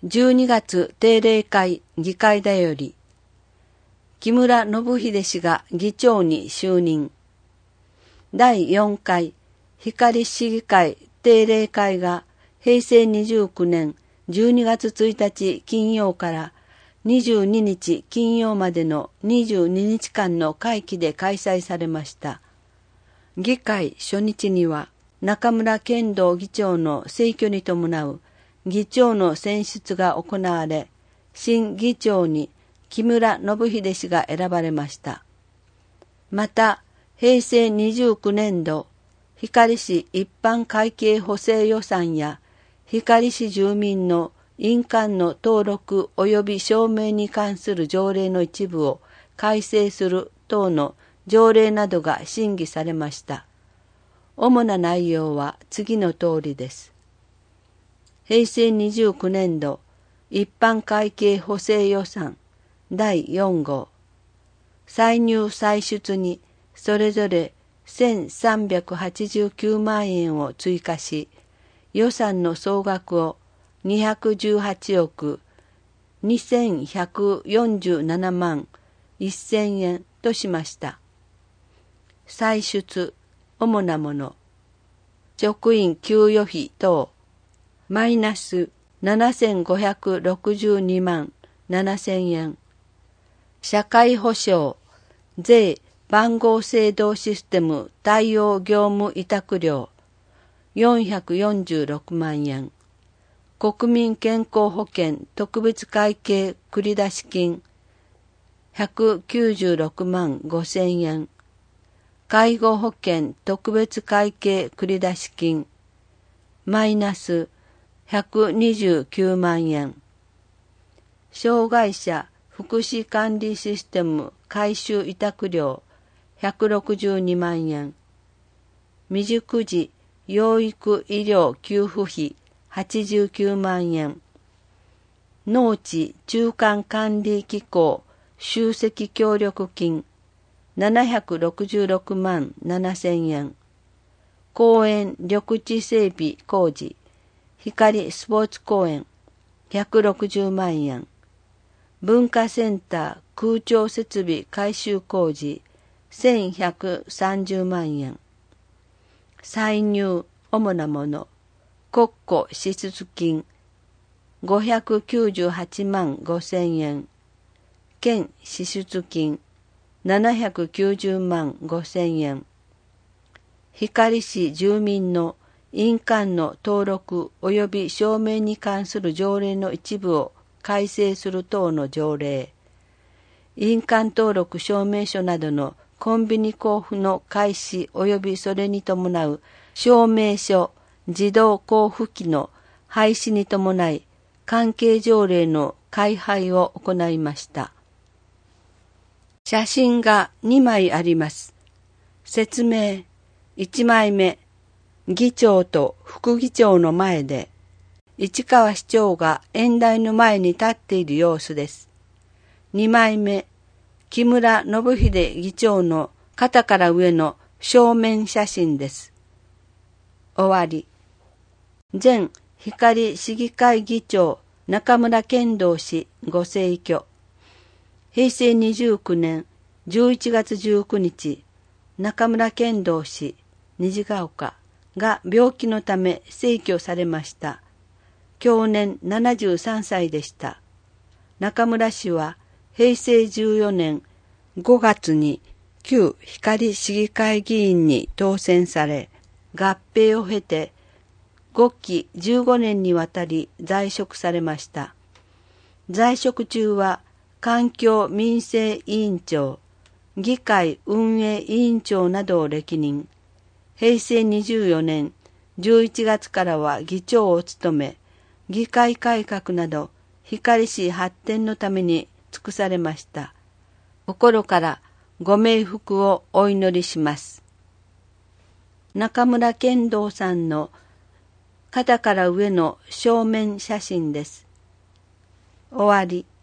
12月定例会議会だより、木村信秀氏が議長に就任。第4回光市議会定例会が平成29年12月1日金曜から22日金曜までの22日間の会期で開催されました。議会初日には中村剣道議長の選挙に伴う議長の選出が行われ、新議長に木村信秀氏が選ばれました。また、平成29年度、光市一般会計補正予算や光市住民の印鑑の登録及び証明に関する条例の一部を改正する等の条例などが審議されました。主な内容は次の通りです。平成29年度一般会計補正予算第4号、歳入歳出にそれぞれ1389万円を追加し、予算の総額を218億2147万1000円としました。歳出、主なもの、職員給与費等、マイナス7562万7000円。社会保障、税番号制度システム対応業務委託料446万円。国民健康保険特別会計繰出金196万5000円。介護保険特別会計繰出金マイナス129万円。障害者福祉管理システム改修委託料162万円。未熟児養育医療給付費89万円。農地中間管理機構集積協力金766万7000円。公園緑地整備工事光スポーツ公園160万円。文化センター空調設備改修工事1130万円。歳入、主なもの、国庫支出金598万5000円。県支出金790万5000円。光市住民の印鑑の登録及び証明に関する条例の一部を改正する等の条例。印鑑登録証明書などのコンビニ交付の開始及びそれに伴う証明書自動交付機の廃止に伴い関係条例の改廃を行いました。写真が2枚あります。説明。1枚目、議長と副議長の前で、市川市長が演台の前に立っている様子です。2枚目、木村信秀議長の肩から上の正面写真です。終わり。前光市議会議長中村剣道氏ご逝去。平成29年11月19日、中村剣道氏虹ヶ丘が病気のため逝去されました。享年73歳でした。中村氏は平成14年5月に旧光市議会議員に当選され、合併を経て5期15年にわたり在職されました。在職中は環境民生委員長、議会運営委員長などを歴任。平成24年11月からは議長を務め、議会改革など光市発展のために尽くされました。心からご冥福をお祈りします。中村剣道さんの肩から上の正面写真です。終わり。